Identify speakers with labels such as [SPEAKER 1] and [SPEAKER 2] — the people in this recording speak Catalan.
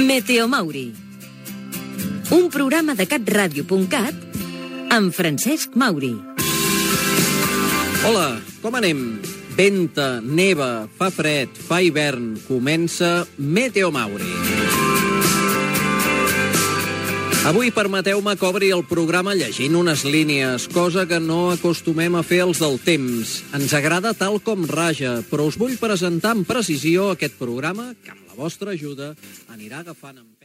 [SPEAKER 1] Meteo Mauri. Un programa de catradio.cat amb Francesc Mauri.
[SPEAKER 2] Hola, com anem? Venta, neva, fa fred, fa hivern, comença Meteo Mauri. Avui permeteu-me que obri el programa llegint unes línies, cosa que no acostumem a fer els del temps. Ens agrada tal com raja, però us vull presentar amb precisió aquest programa que amb la vostra ajuda anirà agafant amb